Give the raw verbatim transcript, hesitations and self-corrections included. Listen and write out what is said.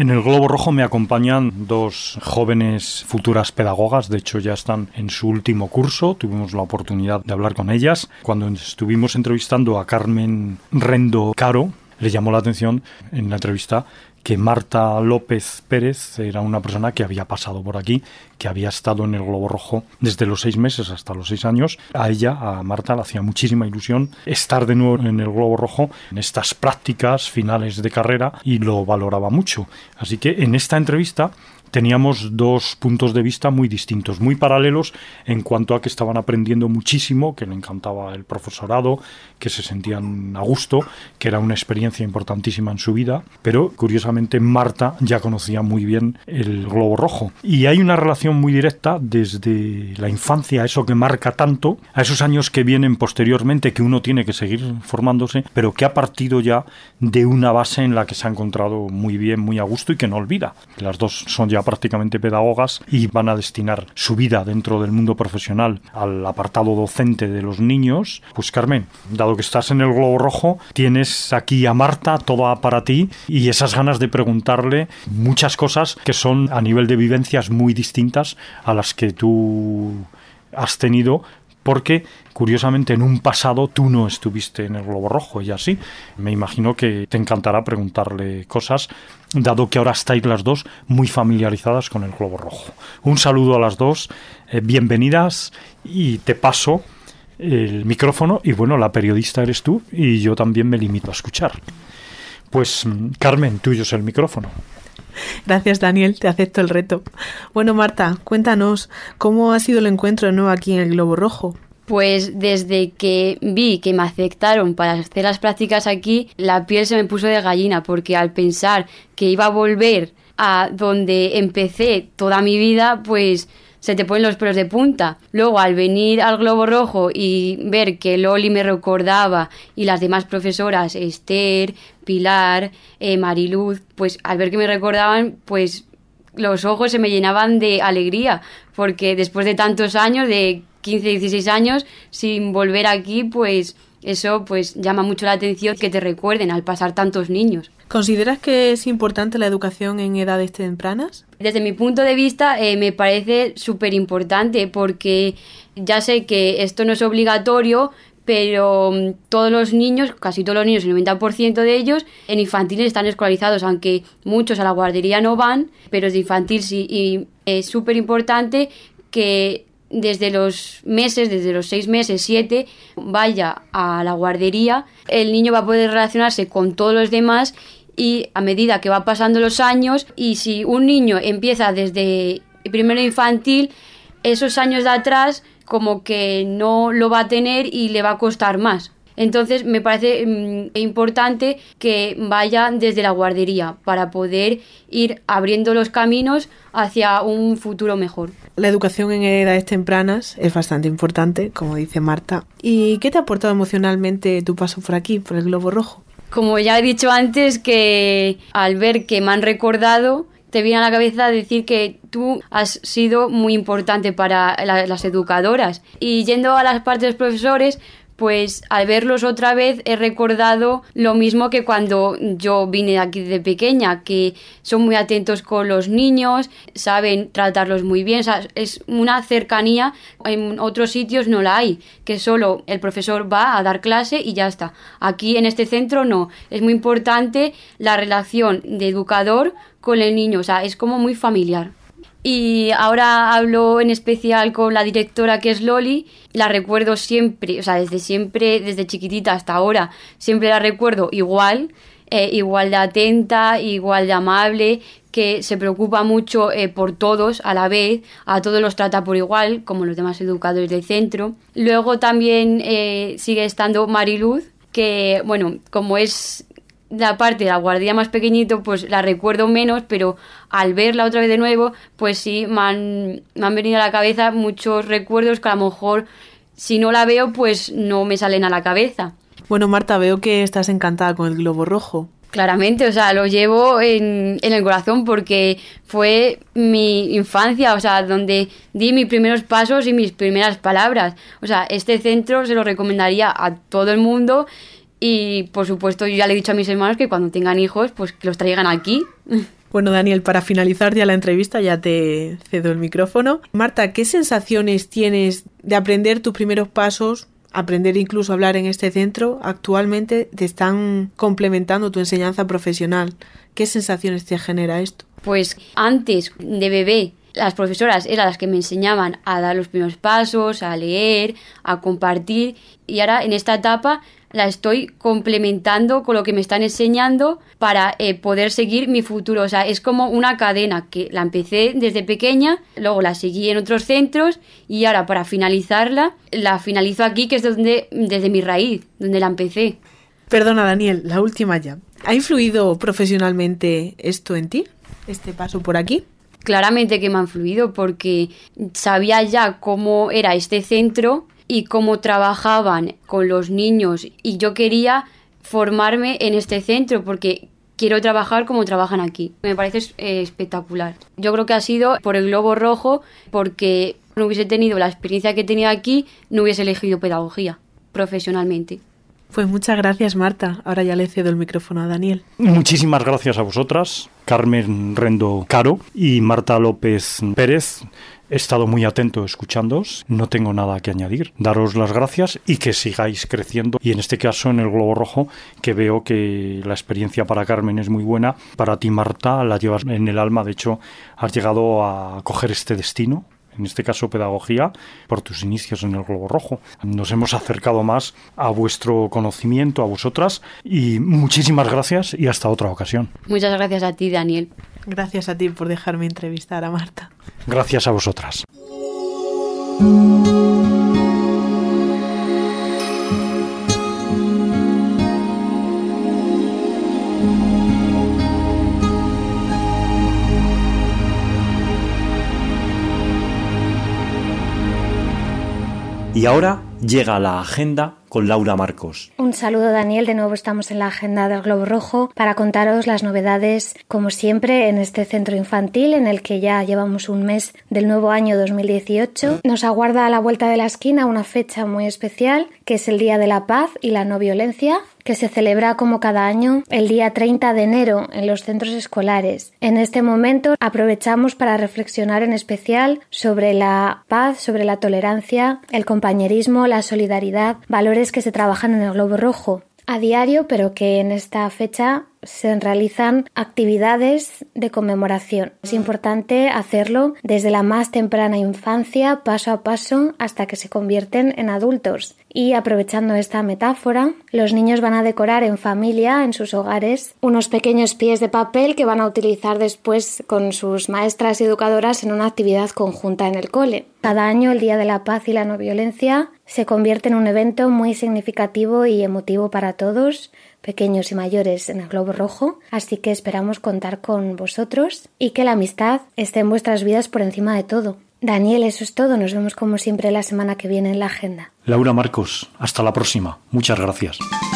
En el Globo Rojo me acompañan dos jóvenes futuras pedagogas, de hecho ya están en su último curso, tuvimos la oportunidad de hablar con ellas. Cuando estuvimos entrevistando a Carmen Rendo Caro, le llamó la atención en la entrevista que Marta López Pérez era una persona que había pasado por aquí, que había estado en el Globo Rojo desde los seis meses hasta los seis años. A ella, a Marta, le hacía muchísima ilusión estar de nuevo en el Globo Rojo en estas prácticas finales de carrera y lo valoraba mucho. Así que en esta entrevista teníamos dos puntos de vista muy distintos, muy paralelos en cuanto a que estaban aprendiendo muchísimo, que le encantaba el profesorado, que se sentían a gusto, que era una experiencia importantísima en su vida, pero curiosamente Marta ya conocía muy bien el Globo Rojo. Y hay una relación muy directa desde la infancia, eso que marca tanto, a esos años que vienen posteriormente, que uno tiene que seguir formándose, pero que ha partido ya de una base en la que se ha encontrado muy bien, muy a gusto y que no olvida. Las dos son ya prácticamente pedagogas y van a destinar su vida dentro del mundo profesional al apartado docente de los niños. Pues Carmen, dado que estás en el Globo Rojo, tienes aquí a Marta, toda para ti, y esas ganas de preguntarle muchas cosas que son a nivel de vivencias muy distintas a las que tú has tenido, porque curiosamente en un pasado tú no estuviste en el Globo Rojo, y así me imagino que te encantará preguntarle cosas, dado que ahora estáis las dos muy familiarizadas con el Globo Rojo. Un saludo a las dos, eh, bienvenidas, y te paso el micrófono, y bueno, la periodista eres tú y yo también me limito a escuchar. Pues Carmen, tuyo es el micrófono. Gracias, Daniel, te acepto el reto. Bueno, Marta, cuéntanos, ¿cómo ha sido el encuentro de nuevo aquí en el Globo Rojo? Pues desde que vi que me aceptaron para hacer las prácticas aquí, la piel se me puso de gallina, porque al pensar que iba a volver a donde empecé toda mi vida, pues se te ponen los pelos de punta. Luego, al venir al Globo Rojo y ver que Loli me recordaba y las demás profesoras, Esther, Pilar, eh, Mariluz, pues al ver que me recordaban, pues los ojos se me llenaban de alegría, porque después de tantos años, de quince, dieciséis años, sin volver aquí, pues eso pues llama mucho la atención, que te recuerden al pasar tantos niños. ¿Consideras que es importante la educación en edades tempranas? Desde mi punto de vista eh, me parece súper importante, porque ya sé que esto no es obligatorio, pero um, todos los niños, casi todos los niños, el noventa por ciento de ellos, en infantil están escolarizados, aunque muchos a la guardería no van, pero de infantil sí. Y es súper importante que desde los meses, desde los seis meses, siete, vaya a la guardería. El niño va a poder relacionarse con todos los demás, y a medida que va pasando los años, y si un niño empieza desde primero infantil, esos años de atrás como que no lo va a tener y le va a costar más. Entonces me parece mmm, importante que vaya desde la guardería para poder ir abriendo los caminos hacia un futuro mejor. La educación en edades tempranas es bastante importante, como dice Marta. ¿Y qué te ha aportado emocionalmente tu paso por aquí, por el Globo Rojo? Como ya he dicho antes, que al ver que me han recordado, te viene a la cabeza decir que tú has sido muy importante para la, las educadoras. Y yendo a las partes de los profesores, pues al verlos otra vez he recordado lo mismo que cuando yo vine aquí de pequeña, que son muy atentos con los niños, saben tratarlos muy bien. O sea, es una cercanía, en otros sitios no la hay, que solo el profesor va a dar clase y ya está. Aquí en este centro no, es muy importante la relación de educador con el niño, o sea, es como muy familiar. Y ahora hablo en especial con la directora, que es Loli. La recuerdo siempre, o sea, desde siempre, desde chiquitita hasta ahora, siempre la recuerdo igual, eh, igual de atenta, igual de amable, que se preocupa mucho eh, por todos a la vez, a todos los trata por igual, como los demás educadores del centro. Luego también eh, sigue estando Mariluz, que, bueno, como es la parte de la guardería más pequeñito, pues la recuerdo menos, pero al verla otra vez de nuevo, pues sí, me han, me han venido a la cabeza muchos recuerdos que a lo mejor si no la veo, pues no me salen a la cabeza. Bueno, Marta, veo que estás encantada con el Globo Rojo. Claramente, o sea, lo llevo en, en el corazón, porque fue mi infancia, o sea, donde di mis primeros pasos y mis primeras palabras. O sea, este centro se lo recomendaría a todo el mundo. Y, por supuesto, yo ya le he dicho a mis hermanos que cuando tengan hijos, pues que los traigan aquí. Bueno, Daniel, para finalizar ya la entrevista, ya te cedo el micrófono. Marta, ¿qué sensaciones tienes de aprender tus primeros pasos, aprender incluso a hablar en este centro? Actualmente te están complementando tu enseñanza profesional. ¿Qué sensaciones te genera esto? Pues antes de bebé, las profesoras eran las que me enseñaban a dar los primeros pasos, a leer, a compartir, y ahora en esta etapa la estoy complementando con lo que me están enseñando para eh, poder seguir mi futuro. O sea, es como una cadena que la empecé desde pequeña, luego la seguí en otros centros y ahora para finalizarla, la finalizo aquí, que es donde, desde mi raíz, donde la empecé. Perdona, Daniel, la última ya. ¿Ha influido profesionalmente esto en ti, este paso por aquí? Claramente que me ha influido porque sabía ya cómo era este centro y cómo trabajaban con los niños, y yo quería formarme en este centro porque quiero trabajar como trabajan aquí. Me parece eh, espectacular. Yo creo que ha sido por el Globo Rojo, porque no hubiese tenido la experiencia que he tenido aquí, no hubiese elegido pedagogía profesionalmente. Pues muchas gracias, Marta. Ahora ya le cedo el micrófono a Daniel. Muchísimas gracias a vosotras, Carmen Rendo Caro y Marta López Pérez. He estado muy atento escuchándoos, no tengo nada que añadir. Daros las gracias y que sigáis creciendo. Y en este caso, en el Globo Rojo, que veo que la experiencia para Carmen es muy buena. Para ti, Marta, la llevas en el alma. De hecho, has llegado a coger este destino, en este caso pedagogía, por tus inicios en el Globo Rojo. Nos hemos acercado más a vuestro conocimiento, a vosotras, y muchísimas gracias y hasta otra ocasión. Muchas gracias a ti, Daniel. Gracias a ti por dejarme entrevistar a Marta. Gracias a vosotras. Y ahora llega la agenda con Laura Marcos. Un saludo, Daniel. De nuevo estamos en la agenda del Globo Rojo para contaros las novedades, como siempre, en este centro infantil en el que ya llevamos un mes del nuevo año dos mil dieciocho. Nos aguarda a la vuelta de la esquina una fecha muy especial, que es el Día de la Paz y la No Violencia, que se celebra como cada año el día treinta de enero en los centros escolares. En este momento aprovechamos para reflexionar en especial sobre la paz, sobre la tolerancia, el compañerismo, la solidaridad, valores que se trabajan en el Globo Rojo a diario, pero que en esta fecha se realizan actividades de conmemoración. Es importante hacerlo desde la más temprana infancia, paso a paso, hasta que se convierten en adultos. Y aprovechando esta metáfora, los niños van a decorar en familia, en sus hogares, unos pequeños pies de papel que van a utilizar después con sus maestras y educadoras en una actividad conjunta en el cole. Cada año el Día de la Paz y la No Violencia se convierte en un evento muy significativo y emotivo para todos, pequeños y mayores, en el Globo Rojo, así que esperamos contar con vosotros y que la amistad esté en vuestras vidas por encima de todo. Daniel, eso es todo. Nos vemos como siempre la semana que viene en la agenda. Laura Marcos, hasta la próxima. Muchas gracias.